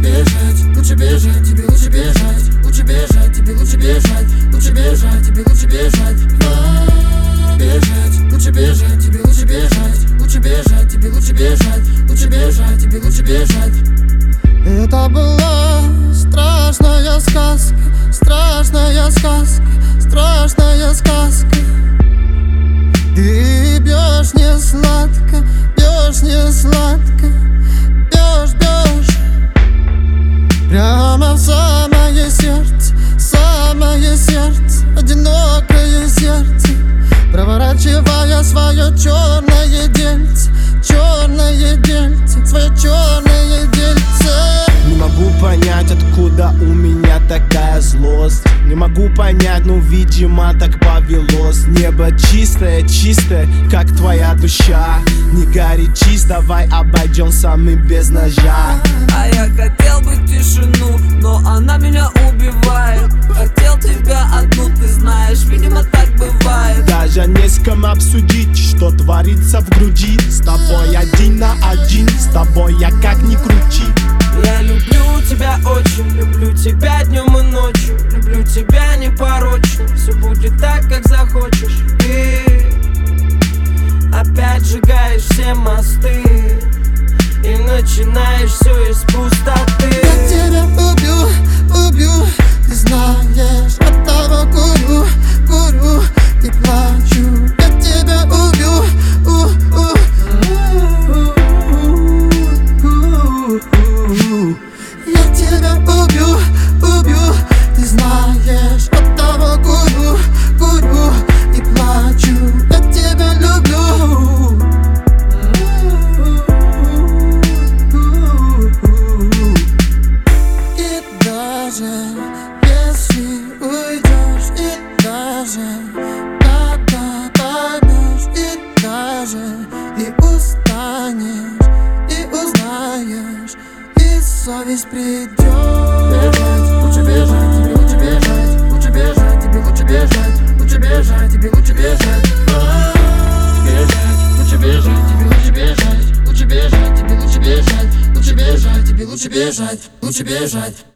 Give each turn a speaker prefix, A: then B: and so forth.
A: бежать, лучше бежать, тебе лучше бежать, лучше бежать, тебе лучше бежать, лучше бежать, тебе лучше бежать, бежать, лучше бежать, тебе лучше бежать, лучше бежать, тебе лучше бежать, лучше бежать, тебе лучше бежать.
B: Это была страшная сказка, страшная сказка, страшная сказка. Ты бьешь не сладко, бьешь не сладко, бьешь, бьешь прямо в самое сердце, одинокое сердце, проворачивая свое черное дельце, свое черное дельце.
C: Не могу понять, откуда у меня такая злость. Не могу понять, но видимо так повелось. Небо чистое, чистое, как твоя душа. Не горячись, давай обойдемся мы без ножа.
D: А я хотел бы тишину, но она меня убивает. Хотел тебя одну, ты знаешь, видимо так бывает.
C: Даже не с кем обсудить, что творится в груди. С тобой один на один, с тобой я как ни крути.
D: Я люблю тебя очень, люблю тебя днем и ночью. Люблю тебя непорочно, все будет так, как захочешь. Ты опять сжигаешь все мосты и начинаешь все из пустоты.
B: Я тебя убью, убью, ты знаешь, от того курю и плачу. Я тебя убью, я тебя убью, ты знаешь, от того курю и плачу. Я тебя люблю. И даже если уйдешь, и даже когда поймешь, и даже и устанешь, и узнаешь, и совесть придет.
A: Бежать, лучше бежать, тебе лучше бежать, лучше бежать, тебе лучше бежать, лучше бежать, тебе лучше бежать, бежать, лучше бежать, тебе лучше бежать, лучше бежать, тебе лучше бежать, лучше бежать, тебе лучше бежать, лучше бежать.